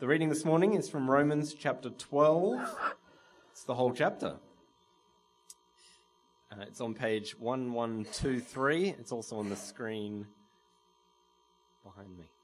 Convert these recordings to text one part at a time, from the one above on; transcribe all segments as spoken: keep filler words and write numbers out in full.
The reading this morning is from Romans chapter twelve. It's the whole chapter. Uh, it's on page one one two three. It's also on the screen behind me.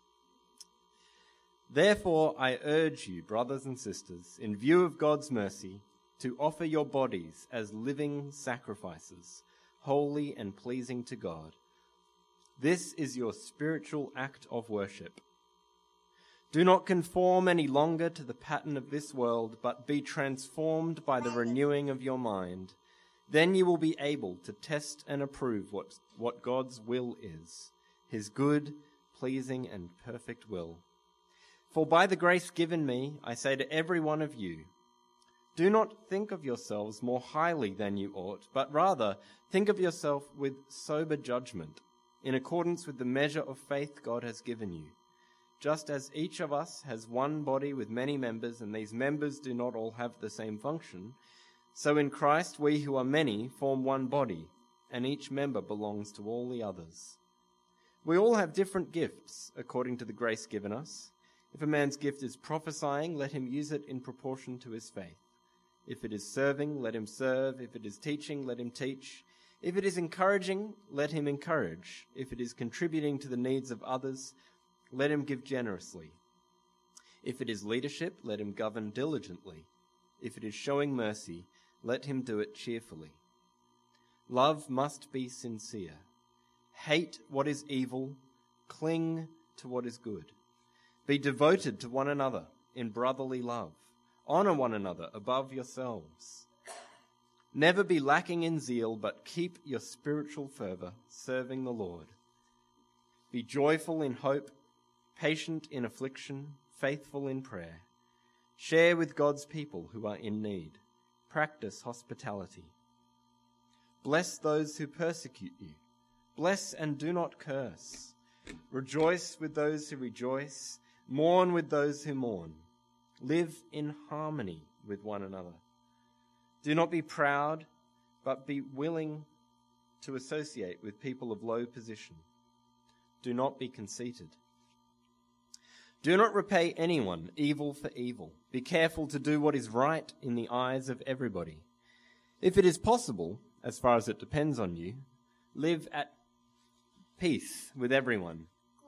Therefore, I urge you, brothers and sisters, in view of God's mercy, to offer your bodies as living sacrifices, holy and pleasing to God. This is your spiritual act of worship. Do not conform any longer to the pattern of this world, but be transformed by the renewing of your mind. Then you will be able to test and approve what, what God's will is, his good, pleasing, and perfect will. For by the grace given me, I say to every one of you, do not think of yourselves more highly than you ought, but rather think of yourself with sober judgment, in accordance with the measure of faith God has given you. Just as each of us has one body with many members, and these members do not all have the same function, so in Christ we who are many form one body, and each member belongs to all the others. We all have different gifts according to the grace given us. If a man's gift is prophesying, let him use it in proportion to his faith. If it is serving, let him serve. If it is teaching, let him teach. If it is encouraging, let him encourage. If it is contributing to the needs of others, let him give generously. If it is leadership, let him govern diligently. If it is showing mercy, let him do it cheerfully. Love must be sincere. Hate what is evil. Cling to what is good. Be devoted to one another in brotherly love. Honor one another above yourselves. Never be lacking in zeal, but keep your spiritual fervour, serving the Lord. Be joyful in hope, patient in affliction, faithful in prayer. Share with God's people who are in need. Practice hospitality. Bless those who persecute you. Bless and do not curse. Rejoice with those who rejoice. Mourn with those who mourn. Live in harmony with one another. Do not be proud, but be willing to associate with people of low position. Do not be conceited. Do not repay anyone evil for evil. Be careful to do what is right in the eyes of everybody. If it is possible, as far as it depends on you, live at peace with everyone.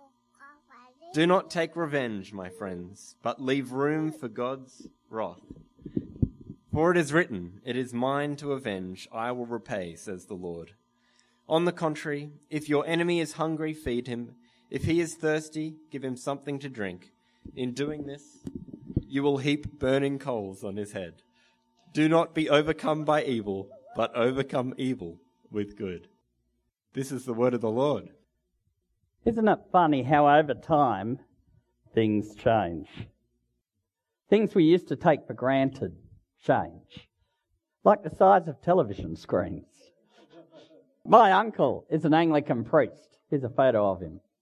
Do not take revenge, my friends, but leave room for God's wrath. For it is written, it is mine to avenge, I will repay, says the Lord. On the contrary, if your enemy is hungry, feed him. If he is thirsty, give him something to drink. In doing this, you will heap burning coals on his head. Do not be overcome by evil, but overcome evil with good. This is the word of the Lord. Isn't it funny how over time things change? Things we used to take for granted change. Like the size of television screens. My uncle is an Anglican priest. Here's a photo of him.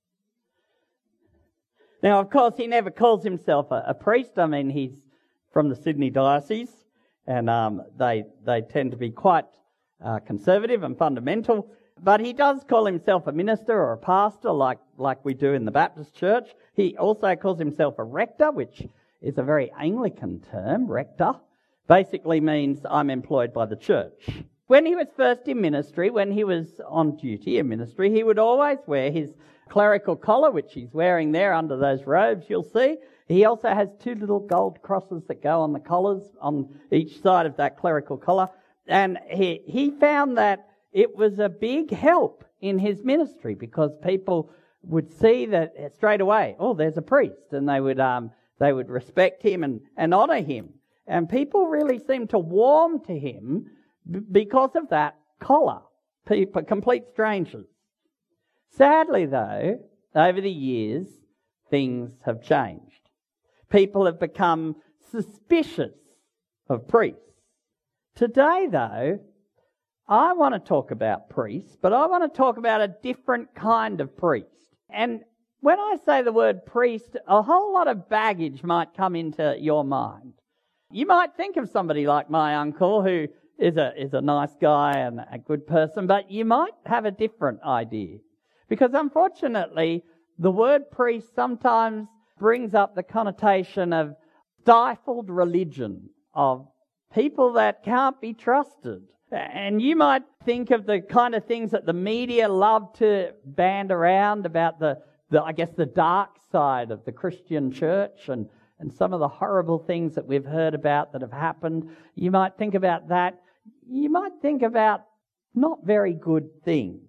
Now, of course, he never calls himself a, a priest. I mean, he's from the Sydney Diocese, and um, they they tend to be quite uh, conservative and fundamental. But he does call himself a minister or a pastor, like, like we do in the Baptist Church. He also calls himself a rector, which is a very Anglican term. Rector basically means I'm employed by the church. When he was first in ministry, when he was on duty in ministry, he would always wear his clerical collar, which he's wearing there under those robes, you'll see. He also has two little gold crosses that go on the collars on each side of that clerical collar. And he, he found that it was a big help in his ministry because people would see that straight away, oh, there's a priest, and they would um, they would respect him and, and honour him. And people really seemed to warm to him b- because of that collar. People, complete strangers. Sadly, though, over the years, things have changed. People have become suspicious of priests. Today, though, I want to talk about priests, but I want to talk about a different kind of priest. And when I say the word priest, a whole lot of baggage might come into your mind. You might think of somebody like my uncle who is a is a nice guy and a good person, but you might have a different idea. Because unfortunately, the word priest sometimes brings up the connotation of stifled religion, of people that can't be trusted. And you might think of the kind of things that the media love to band around about the, the I guess, the dark side of the Christian church and, and some of the horrible things that we've heard about that have happened. You might think about that. You might think about not very good things.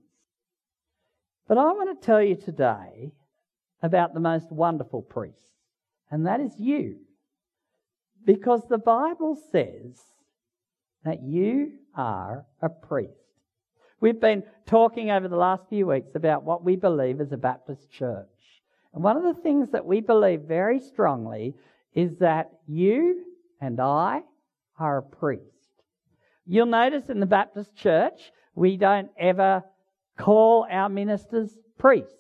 But I want to tell you today about the most wonderful priest, and that is you. Because the Bible says that you are a priest. We've been talking over the last few weeks about what we believe as a Baptist church. And one of the things that we believe very strongly is that you and I are a priest. You'll notice in the Baptist church, we don't ever call our ministers priests.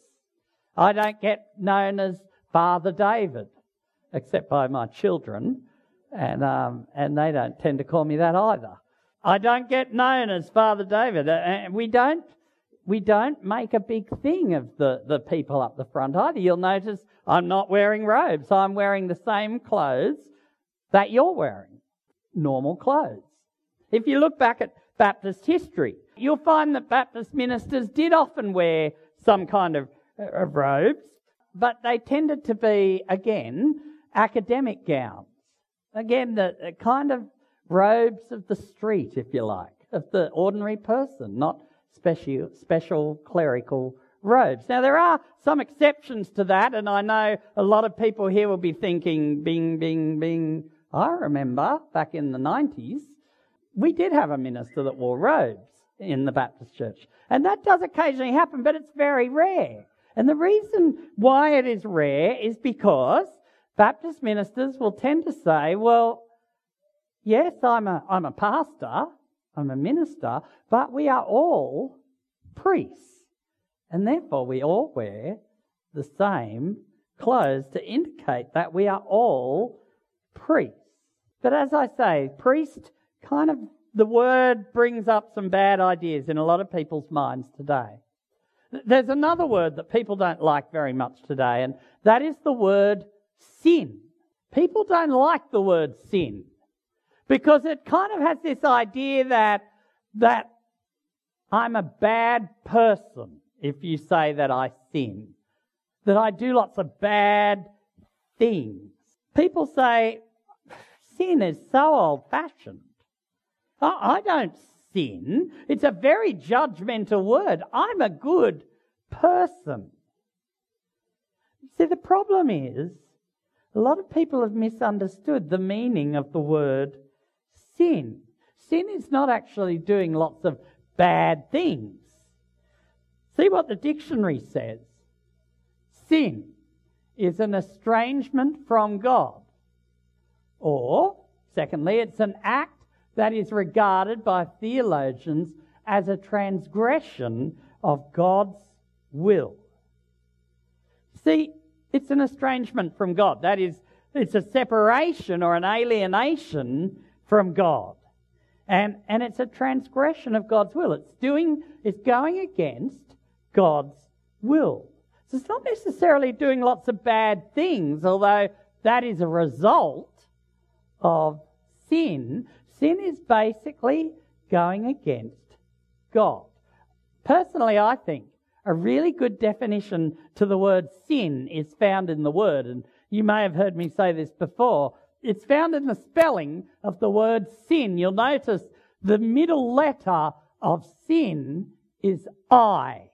I don't get known as Father David, except by my children, and um, and they don't tend to call me that either. I don't get known as Father David. And we don't we don't make a big thing of the, the people up the front either. You'll notice I'm not wearing robes. I'm wearing the same clothes that you're wearing, normal clothes. If you look back at Baptist history, you'll find that Baptist ministers did often wear some kind of, of robes, but they tended to be, again, academic gowns. Again, the, the kind of robes of the street, if you like, of the ordinary person, not special, special clerical robes. Now, there are some exceptions to that, and I know a lot of people here will be thinking, bing, bing, bing. I remember back in the nineties, we did have a minister that wore robes in the Baptist church. And that does occasionally happen, but it's very rare. And the reason why it is rare is because Baptist ministers will tend to say, well, yes, I'm a, I'm a pastor, I'm a minister, but we are all priests. And therefore we all wear the same clothes to indicate that we are all priests. But as I say, priest kind of, the word brings up some bad ideas in a lot of people's minds today. There's another word that people don't like very much today, and that is the word sin. People don't like the word sin because it kind of has this idea that, that I'm a bad person if you say that I sin, that I do lots of bad things. People say sin is so old-fashioned. I don't sin. It's a very judgmental word. I'm a good person. See, the problem is a lot of people have misunderstood the meaning of the word sin. Sin is not actually doing lots of bad things. See what the dictionary says. Sin is an estrangement from God. Or, secondly, it's an act that is regarded by theologians as a transgression of God's will. See, it's an estrangement from God. That is, it's a separation or an alienation from God. And, and it's a transgression of God's will. It's doing, it's going against God's will. So it's not necessarily doing lots of bad things, although that is a result of sin. Sin is basically going against God. Personally, I think a really good definition to the word sin is found in the word, and you may have heard me say this before. It's found in the spelling of the word sin. You'll notice the middle letter of sin is I.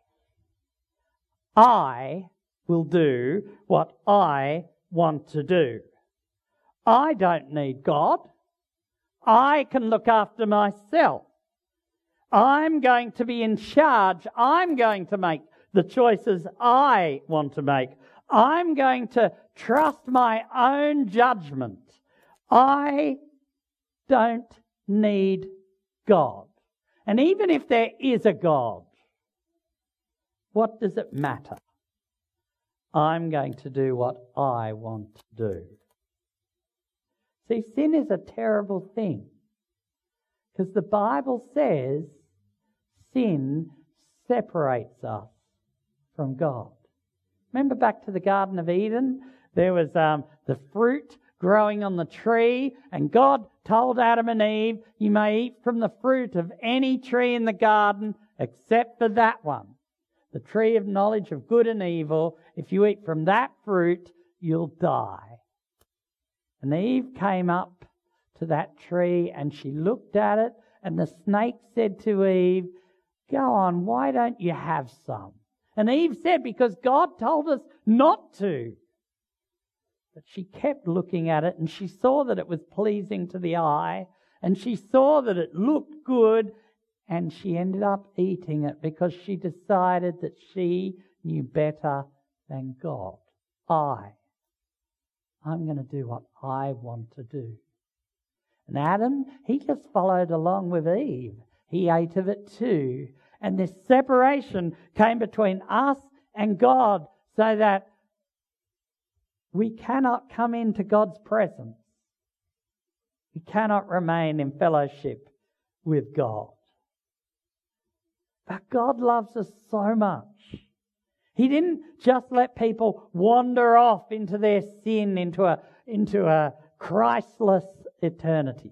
I will do what I want to do. I don't need God. I can look after myself. I'm going to be in charge. I'm going to make the choices I want to make. I'm going to trust my own judgment. I don't need God. And even if there is a God, what does it matter? I'm going to do what I want to do. See, sin is a terrible thing because the Bible says sin separates us from God. Remember back to the Garden of Eden? there was um, the fruit growing on the tree, and God told Adam and Eve, you may eat from the fruit of any tree in the garden except for that one, the tree of knowledge of good and evil. If you eat from that fruit, you'll die. And Eve came up to that tree and she looked at it, and the snake said to Eve, go on, why don't you have some? And Eve said, because God told us not to. But she kept looking at it, and she saw that it was pleasing to the eye, and she saw that it looked good, and she ended up eating it because she decided that she knew better than God. I, I'm going to do what I want to do. And Adam, he just followed along with Eve. He ate of it too. And this separation came between us and God, so that we cannot come into God's presence. We cannot remain in fellowship with God. But God loves us so much. He didn't just let people wander off into their sin, into a, into a Christless eternity.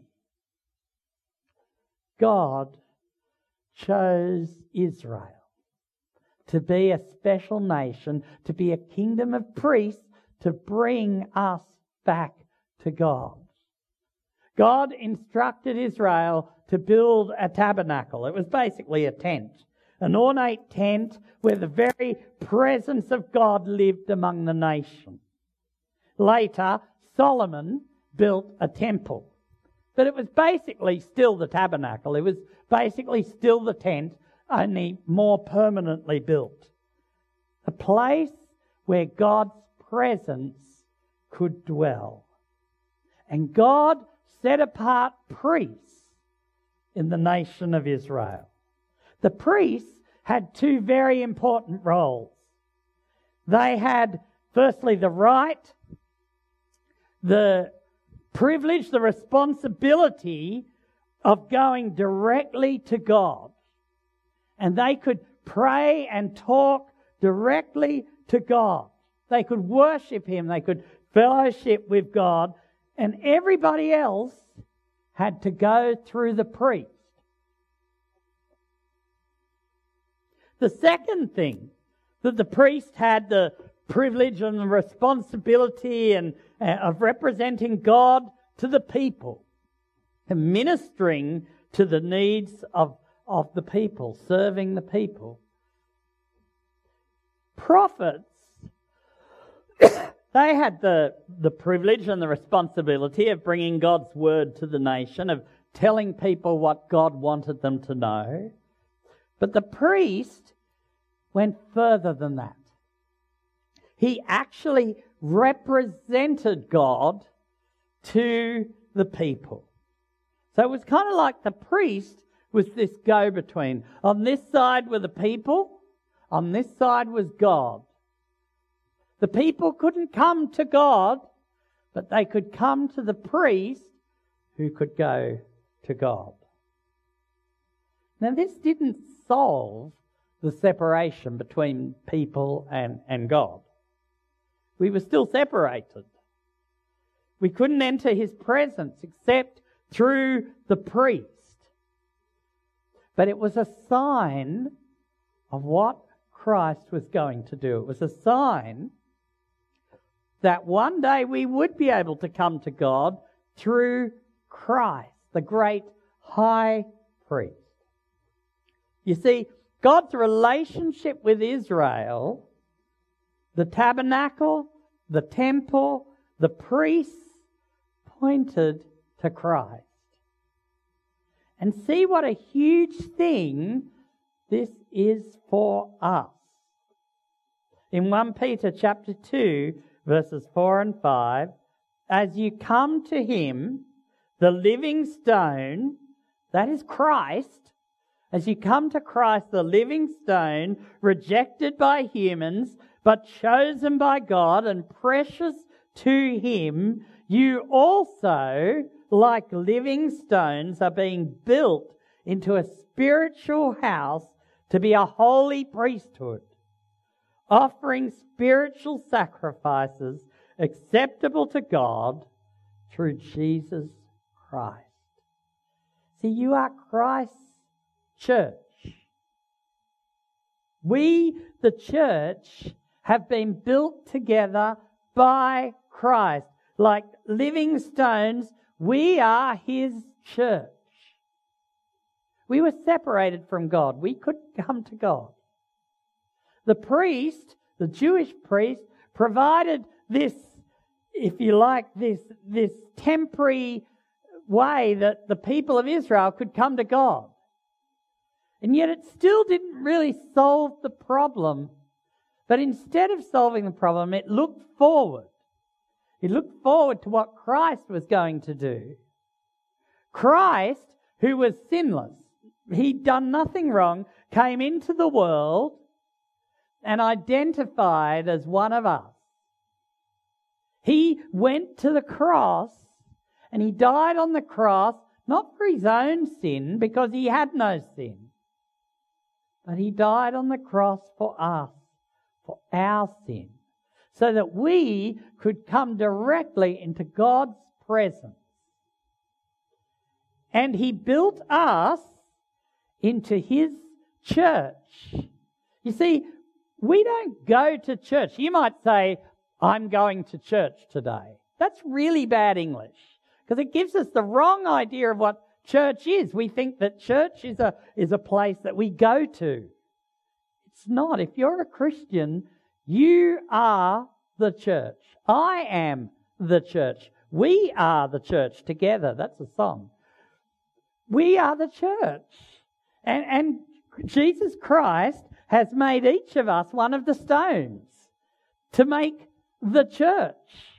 God chose Israel to be a special nation, to be a kingdom of priests, to bring us back to God. God instructed Israel to build a tabernacle. It was basically a tent, an ornate tent where the very presence of God lived among the nation. Later, Solomon built a temple. But it was basically still the tabernacle. It was basically still the tent, only more permanently built. A place where God's presence could dwell. And God set apart priests in the nation of Israel. The priests had two very important roles. They had, firstly, the right, the privilege, the responsibility of going directly to God. And they could pray and talk directly to God. They could worship Him. They could fellowship with God. And everybody else had to go through the priest. The second thing that the priest had the privilege and the responsibility and uh, of representing God to the people, and ministering to the needs of, of the people, serving the people. Prophets, they had the, the privilege and the responsibility of bringing God's word to the nation, of telling people what God wanted them to know. But the priest went further than that. He actually represented God to the people. So it was kind of like the priest was this go-between. On this side were the people, on this side was God. The people couldn't come to God, but they could come to the priest who could go to God. Now this didn't solve the separation between people and, and God. We were still separated. We couldn't enter His presence except through the priest. But it was a sign of what Christ was going to do. It was a sign that one day we would be able to come to God through Christ, the great high priest. You see, God's relationship with Israel, the tabernacle, the temple, the priests, pointed to Christ. And see what a huge thing this is for us. In First Peter chapter two, verses four and five, as you come to Him, the living stone, that is Christ, as you come to Christ, the living stone, rejected by humans, but chosen by God and precious to Him, you also, like living stones, are being built into a spiritual house to be a holy priesthood, offering spiritual sacrifices acceptable to God through Jesus Christ. See, you are Christ's church. We, the church, have been built together by Christ. Like living stones, we are His church. We were separated from God. We couldn't come to God. The priest, the Jewish priest, provided this, if you like, this, this temporary way that the people of Israel could come to God. And yet it still didn't really solve the problem. But instead of solving the problem, it looked forward. It looked forward to what Christ was going to do. Christ, who was sinless, he'd done nothing wrong, came into the world and identified as one of us. He went to the cross and he died on the cross, not for his own sin, because he had no sin, but he died on the cross for us, for our sin, so that we could come directly into God's presence. And he built us into his church. You see, we don't go to church. You might say, I'm going to church today. That's really bad English, because it gives us the wrong idea of what church is. We think that church is a, is a place that we go to. It's not. If you're a Christian, you are the church. I am the church. We are the church together. That's a song. We are the church. And, and Jesus Christ has made each of us one of the stones to make the church.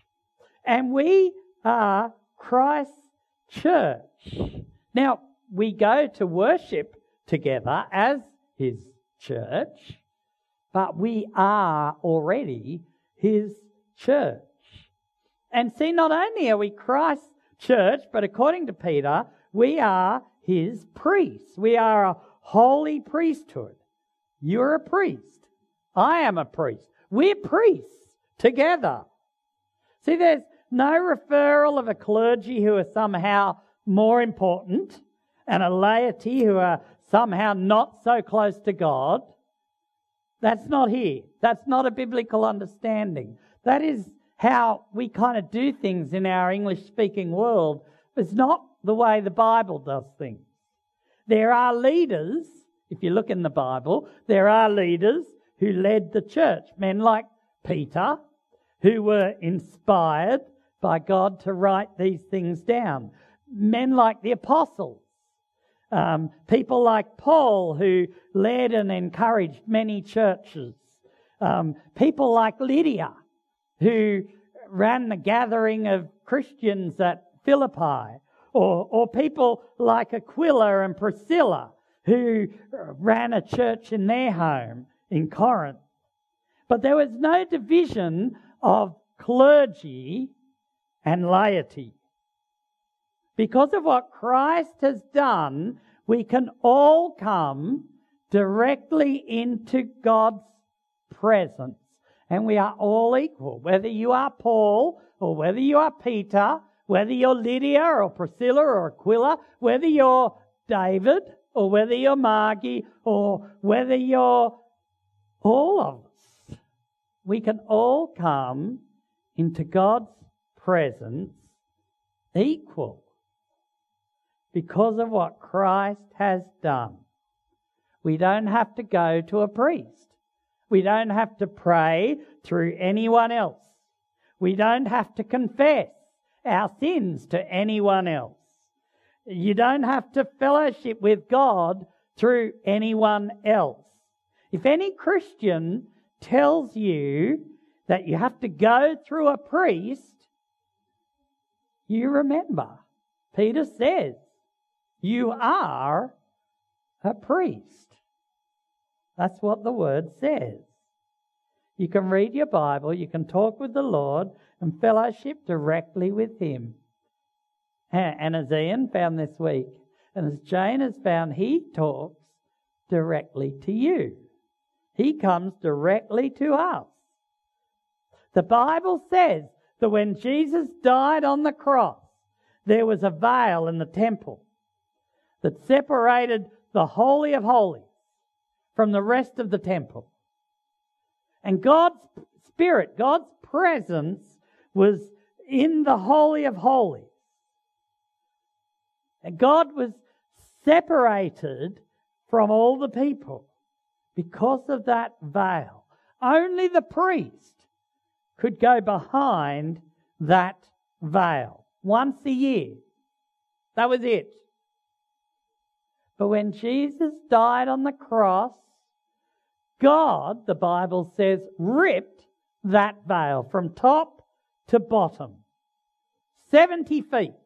And we are Christ's church. Now, we go to worship together as his church, but we are already his church. And see, not only are we Christ's church, but according to Peter, we are his priests. We are a holy priesthood. You're a priest. I am a priest. We're priests together. See, there's no referral of a clergy who are somehow more important and a laity who are somehow not so close to God. That's not here. That's not a biblical understanding. That is how we kind of do things in our English-speaking world. It's not the way the Bible does things. There are leaders, if you look in the Bible, there are leaders who led the church. Men like Peter, who were inspired by God to write these things down. Men like the apostles. Um, people like Paul, who led and encouraged many churches. Um, people like Lydia, who ran the gathering of Christians at Philippi. Or, or people like Aquila and Priscilla, who ran a church in their home in Corinth. But there was no division of clergy and laity. Because of what Christ has done, we can all come directly into God's presence. And we are all equal. Whether you are Paul or whether you are Peter, whether you're Lydia or Priscilla or Aquila, whether you're David or whether you're Margie or whether you're all of us, we can all come into God's presence equal because of what Christ has done. We don't have to go to a priest. We don't have to pray through anyone else. We don't have to confess our sins to anyone else. You don't have to fellowship with God through anyone else. If any Christian tells you that you have to go through a priest, you remember, Peter says, you are a priest. That's what the word says. You can read your Bible, you can talk with the Lord and fellowship directly with him. And as Ian found this week, and as Jane has found, he talks directly to you. He comes directly to us. The Bible says that when Jesus died on the cross, there was a veil in the temple that separated the Holy of Holies from the rest of the temple. And God's Spirit, God's presence was in the Holy of Holies. And God was separated from all the people because of that veil. Only the priest could go behind that veil once a year. That was it. But when Jesus died on the cross, God, the Bible says, ripped that veil from top to bottom. seventy feet.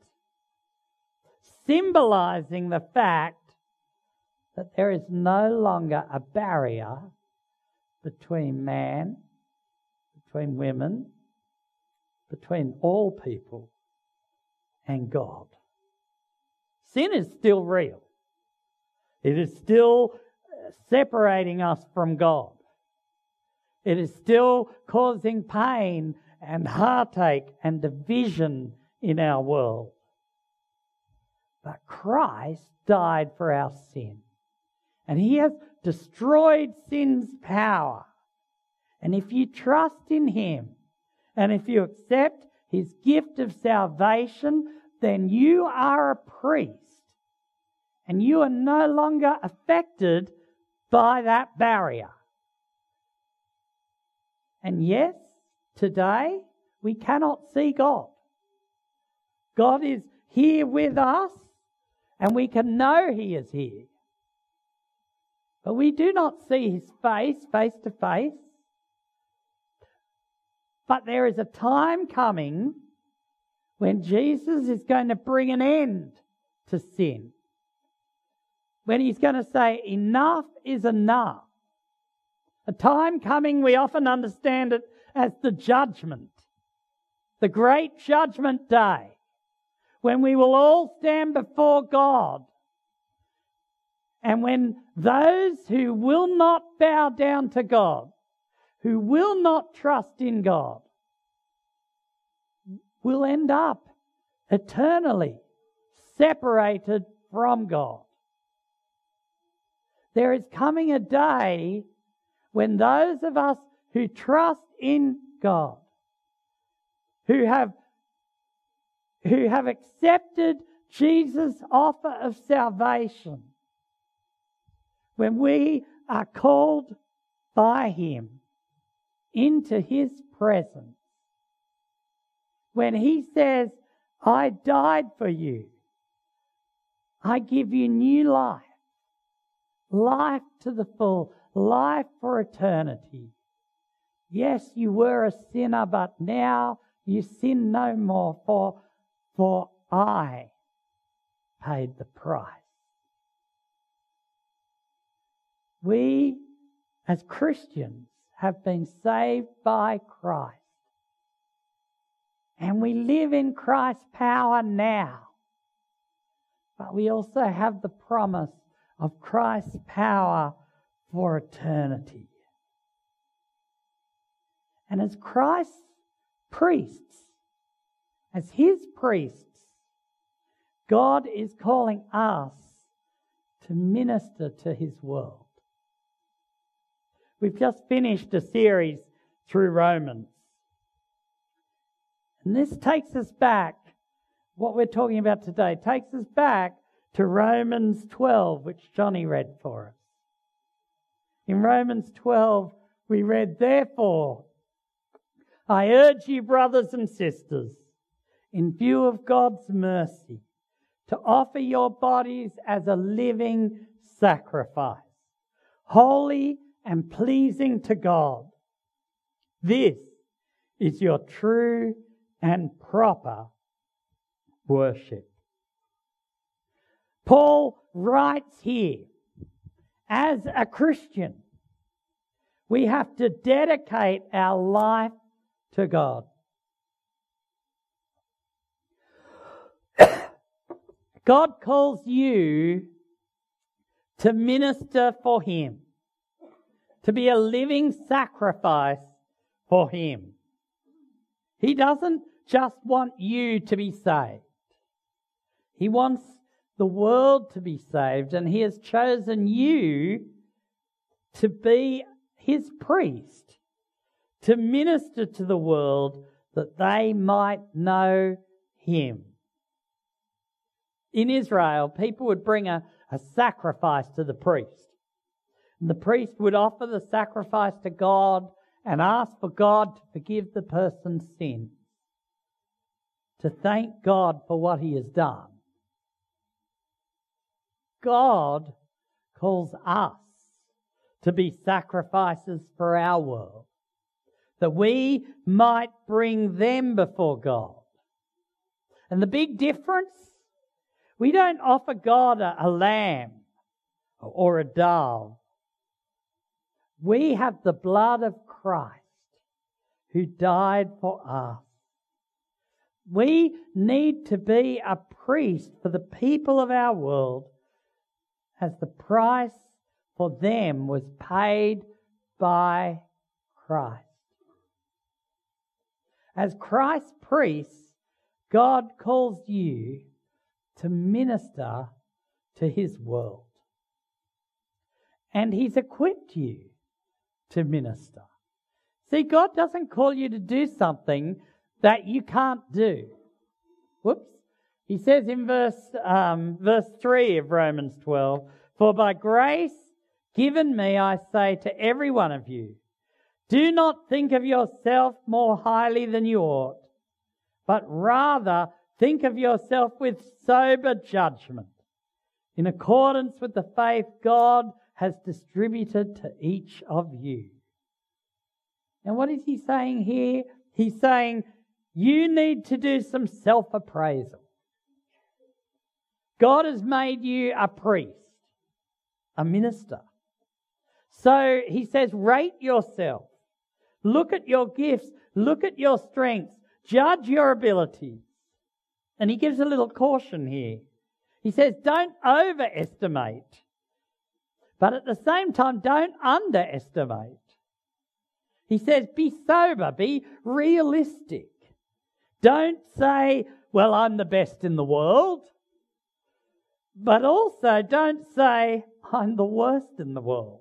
Symbolizing the fact that there is no longer a barrier between man, between women, between all people and God. Sin is still real. It is still separating us from God. It is still causing pain and heartache and division in our world. But Christ died for our sin. And He has destroyed sin's power. And if you trust in Him, and if you accept His gift of salvation, then you are a priest. And you are no longer affected by that barrier. And yes, today we cannot see God. God is here with us, and we can know He is here. But we do not see His face, face to face. But there is a time coming when Jesus is going to bring an end to sin. When He's going to say, enough is enough. A time coming, we often understand it as the judgment. The great judgment day. When we will all stand before God. And when those who will not bow down to God, who will not trust in God, will end up eternally separated from God. There is coming a day when those of us who trust in God, who have, who have accepted Jesus' offer of salvation, when we are called by Him into His presence, when He says, I died for you, I give you new life, life to the full, life for eternity. Yes, you were a sinner, but now you sin no more, for, for I paid the price. We, as Christians, have been saved by Christ. And we live in Christ's power now. But we also have the promise of Christ's power for eternity. And as Christ's priests, as His priests, God is calling us to minister to His world. We've just finished a series through Romans. And this takes us back, what we're talking about today, takes us back to Romans twelve, which Johnny read for us. In Romans twelve, we read, therefore, I urge you, brothers and sisters, in view of God's mercy, to offer your bodies as a living sacrifice, holy and pleasing to God. This is your true and proper worship. Paul writes here, as a Christian, we have to dedicate our life to God. God calls you to minister for Him, to be a living sacrifice for Him. He doesn't just want you to be saved. He wants the world to be saved, and he has chosen you to be his priest, to minister to the world that they might know him. In Israel, people would bring a, a sacrifice to the priest. And the priest would offer the sacrifice to God and ask for God to forgive the person's sin, to thank God for what he has done. God calls us to be sacrifices for our world, that we might bring them before God. And the big difference, we don't offer God a, a lamb or a dove. We have the blood of Christ who died for us. We need to be a priest for the people of our world, as the price for them was paid by Christ. As Christ's priests, God calls you to minister to his world. And he's equipped you to minister. See, God doesn't call you to do something that you can't do. Whoops. He says in verse um, verse three of Romans twelve, "For by grace given me, I say to every one of you, do not think of yourself more highly than you ought, but rather think of yourself with sober judgment, in accordance with the faith God has distributed to each of you." And what is he saying here? He's saying you need to do some self-appraisal. God has made you a priest, a minister. So he says, rate yourself. Look at your gifts. Look at your strengths. Judge your abilities. And he gives a little caution here. He says, don't overestimate, but at the same time, don't underestimate. He says, be sober, be realistic. Don't say, well, I'm the best in the world. But also don't say, I'm the worst in the world.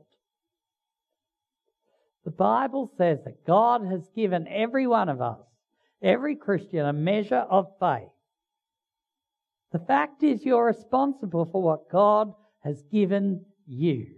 The Bible says that God has given every one of us, every Christian, a measure of faith. The fact is, you're responsible for what God has given you.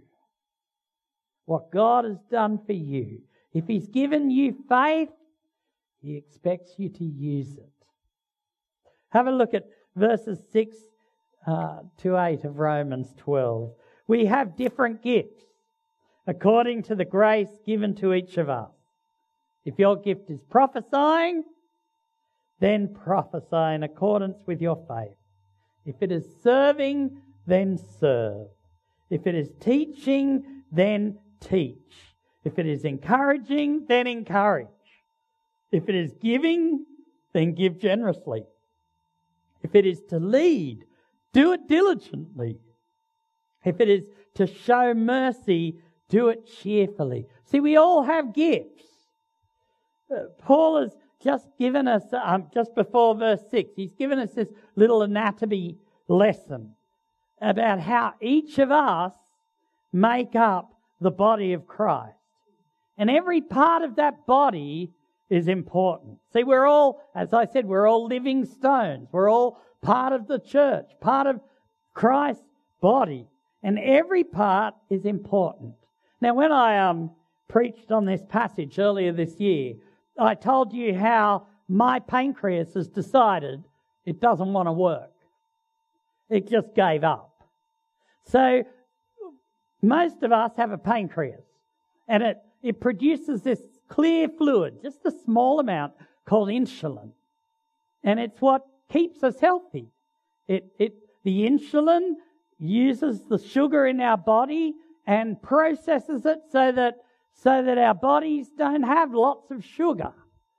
What God has done for you. If he's given you faith, he expects you to use it. Have a look at verses six uh, to eight of Romans twelve. We have different gifts according to the grace given to each of us. If your gift is prophesying, then prophesy in accordance with your faith. If it is serving, then serve. If it is teaching, then teach. If it is encouraging, then encourage. If it is giving, then give generously. If it is to lead, do it diligently. If it is to show mercy, do it cheerfully. See, we all have gifts. Uh, Paul has just given us, um, just before verse six, he's given us this little anatomy lesson about how each of us make up the body of Christ. And every part of that body is important. See, we're all, as I said, we're all living stones. We're all part of the church, part of Christ's body. And every part is important. Now, when I um, preached on this passage earlier this year, I told you how my pancreas has decided it doesn't want to work. It just gave up. So, most of us have a pancreas. And it, it produces this clear fluid, just a small amount, called insulin. And it's what keeps us healthy. It, it, the insulin uses the sugar in our body and processes it so that, so that our bodies don't have lots of sugar.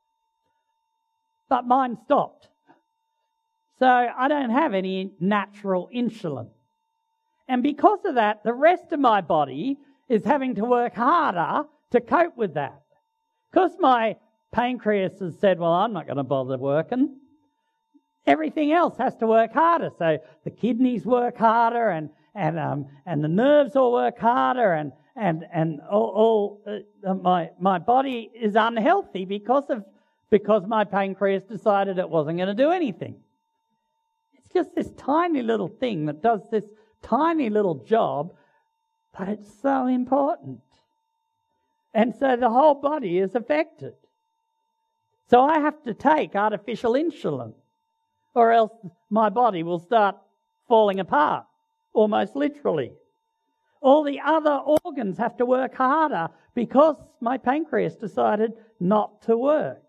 But mine stopped. So I don't have any natural insulin. And because of that, the rest of my body is having to work harder to cope with that. Because my pancreas has said, well, I'm not going to bother working. Everything else has to work harder. So the kidneys work harder, and and um and the nerves all work harder, and and and all, all uh, my my body is unhealthy because of because my pancreas decided it wasn't going to do anything. It's just this tiny little thing that does this tiny little job, but it's so important. And so the whole body is affected. So I have to take artificial insulin, or else my body will start falling apart, almost literally. All the other organs have to work harder because my pancreas decided not to work.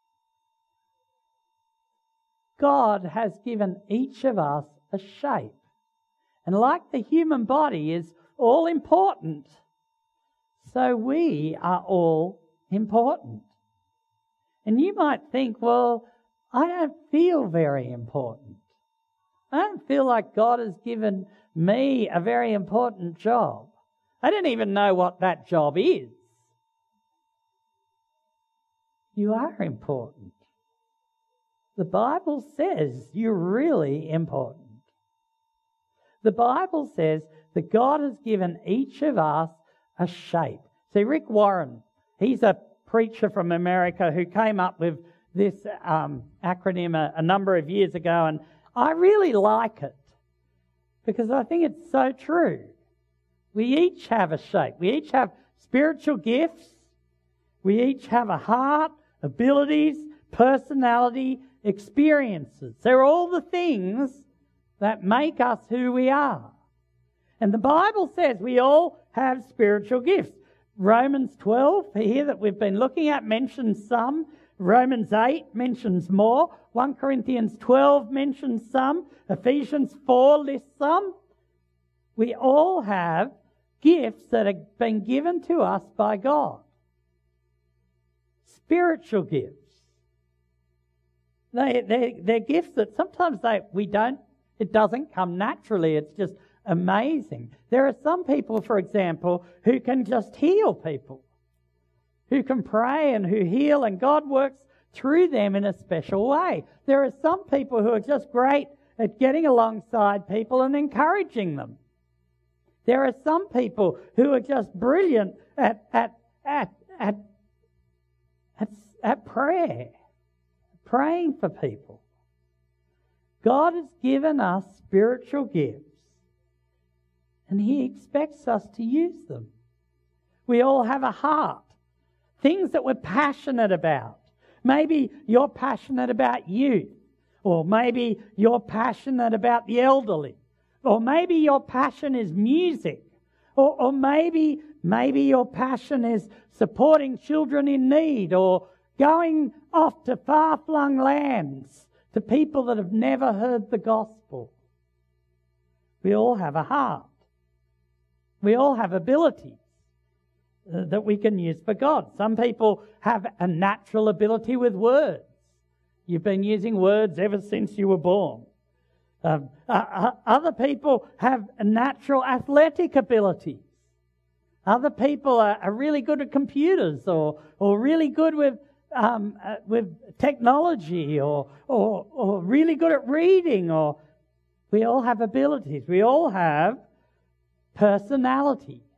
God has given each of us a shape. And like the human body is all important, so we are all important. And you might think, well, I don't feel very important. I don't feel like God has given me a very important job. I don't even know what that job is. You are important. The Bible says you're really important. The Bible says that God has given each of us a shape. See, Rick Warren, he's a preacher from America who came up with this um, acronym a, a number of years ago, and I really like it because I think it's so true. We each have a shape. We each have spiritual gifts. We each have a heart, abilities, personality, experiences. They're all the things that make us who we are. And the Bible says we all have spiritual gifts. Romans twelve, here that we've been looking at, mentions some. Romans eight mentions more. First Corinthians twelve mentions some. Ephesians four lists some. We all have gifts that have been given to us by God. Spiritual gifts. They, they, they're gifts that sometimes they, we don't, it doesn't come naturally. It's just amazing. There are some people, for example, who can just heal people, who can pray and who heal, and God works through them in a special way. There are some people who are just great at getting alongside people and encouraging them. There are some people who are just brilliant at at at at at, at prayer, praying for people. God has given us spiritual gifts, and He expects us to use them. We all have a heart, things that we're passionate about. Maybe you're passionate about youth, or maybe you're passionate about the elderly, or maybe your passion is music, or, or maybe maybe your passion is supporting children in need, or going off to far-flung lands to people that have never heard the gospel. We all have a heart. We all have abilities that we can use for God. Some people have a natural ability with words. You've been using words ever since you were born. Um, uh, other people have a natural athletic abilities. Other people are, are really good at computers, or or really good with um, uh, with technology, or, or or really good at reading. Or we all have abilities. We all have personality.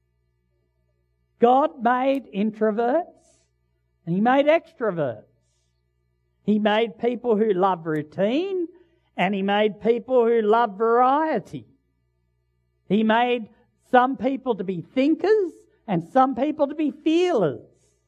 God made introverts and He made extroverts. He made people who love routine, and He made people who love variety. He made some people to be thinkers and some people to be feelers.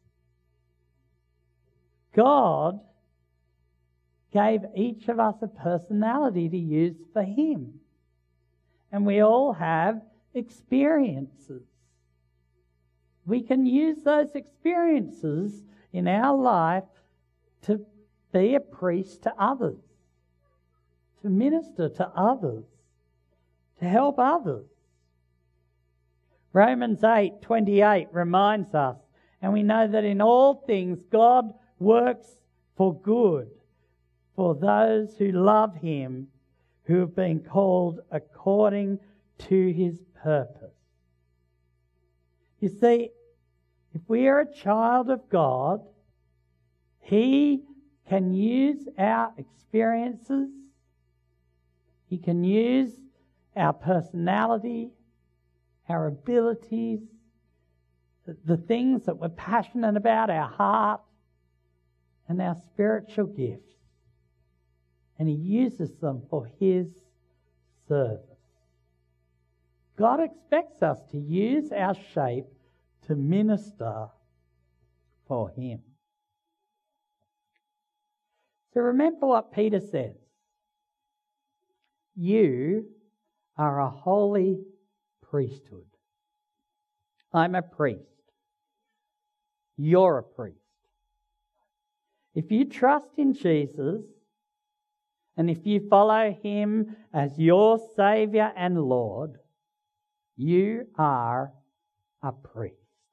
God gave each of us a personality to use for Him. And we all have experiences. We can use those experiences in our life to be a priest to others, to minister to others, to help others. Romans eight twenty-eight reminds us, and we know that in all things God works for good for those who love Him, who have been called according to His purpose. You see, if we are a child of God, He can use our experiences. He can use our personality, our abilities, the, the things that we're passionate about, our heart, and our spiritual gifts. And He uses them for His service. God expects us to use our shape to minister for Him. So remember what Peter says. You are a holy priesthood. I'm a priest. You're a priest. If you trust in Jesus, and if you follow Him as your Saviour and Lord, you are a priest.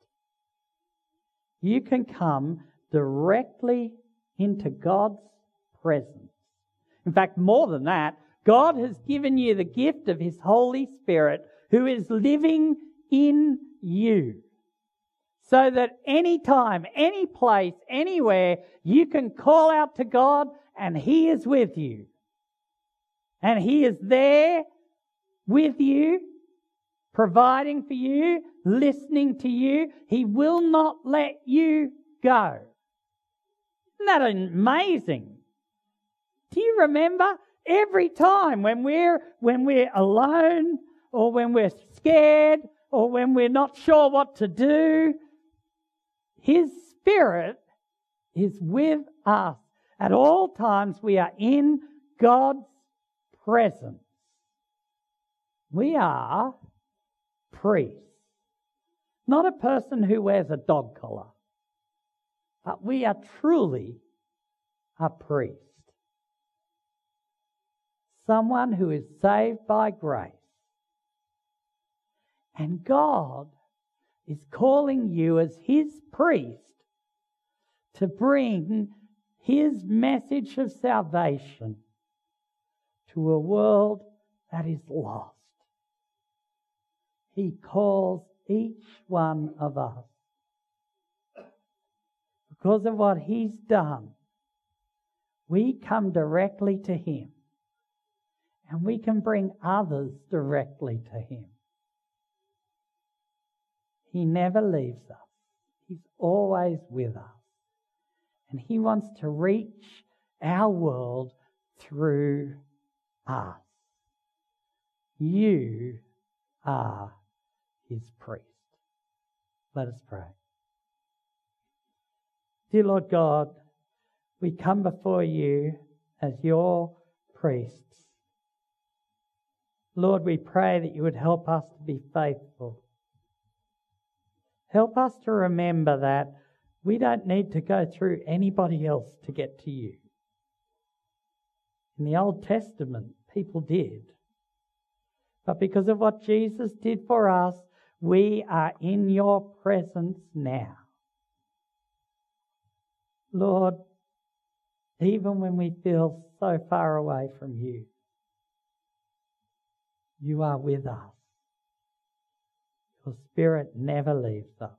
You can come directly into God's presence. In fact, more than that, God has given you the gift of His Holy Spirit, who is living in you. So that any time, any place, anywhere, you can call out to God and He is with you. And He is there with you, providing for you, listening to you. He will not let you go. Isn't that amazing? Do you remember every time when we're when we're alone, or when we're scared, or when we're not sure what to do, His Spirit is with us. At all times we are in God's presence. We are priests. Not a person who wears a dog collar, but we are truly a priest. Someone who is saved by grace. And God is calling you as His priest to bring His message of salvation to a world that is lost. He calls each one of us. Because of what He's done, we come directly to Him. And we can bring others directly to Him. He never leaves us. He's always with us. And He wants to reach our world through us. You are His priest. Let us pray. Dear Lord God, we come before You as Your priests. Lord, we pray that You would help us to be faithful. Help us to remember that we don't need to go through anybody else to get to You. In the Old Testament, people did. But because of what Jesus did for us, we are in Your presence now. Lord, even when we feel so far away from You, You are with us. Your Spirit never leaves us.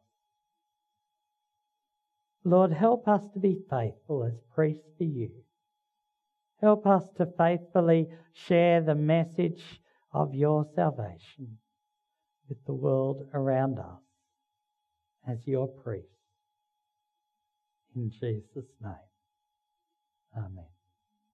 Lord, help us to be faithful as priests for You. Help us to faithfully share the message of Your salvation with the world around us as Your priests. In Jesus' name, amen.